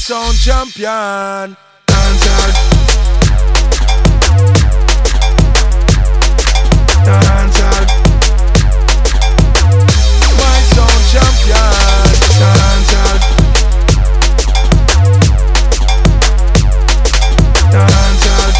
sound champion. Dancehall. Dancehall. My sound champion. Dancehall. Dancehall.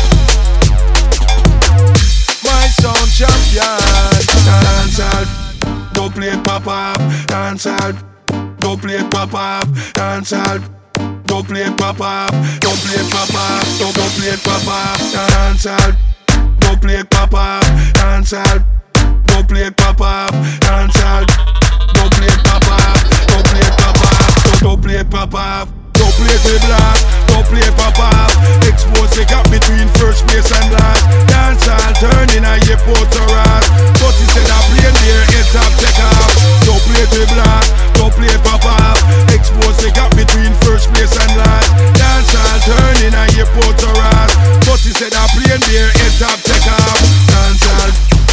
My sound champion. Dancehall. Don't play it pop off. Dancehall. Don't play it pop off. Dancehall. Don't play it pop off. Don't play it pop off. Don't play it pop off. Dancehall. Don't play it pop off. Dancehall. Don't play it pop off. Dancehall. Don't play it pop off. Don't play it pop off. Don't play it pop off. Don't play it black. Don't play it pop off. Expose the gap between first place and last. Dancehall turning a airport to ras. But he said I plane there, head top take off. Don't play it black. Don't play it pop off. Expose the gap between first place and last. Dancehall turning a airport to ras. But he said I plane there, head top take off. Dancehall.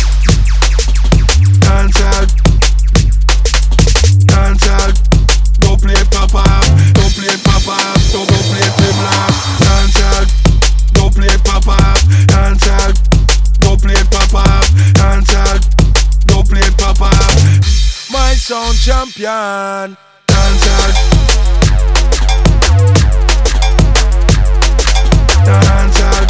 Dancehall. Dancehall. Don't play it pop off. Don't play it pop off. Don't play it black. Dancehall. Don't play it pop off. Dancehall. Don't play it pop off. Dancehall. Don't play it pop off. My sound champion. Dancehall. Dancehall.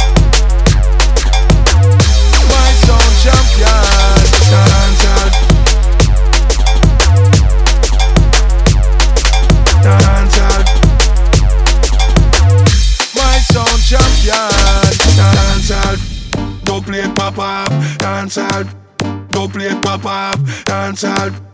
My sound champion. Dancehall. Dancehall. My sound champion. Dancehall. Don't play it pop off. Dancehall. Don't play it pop off. Dancehall.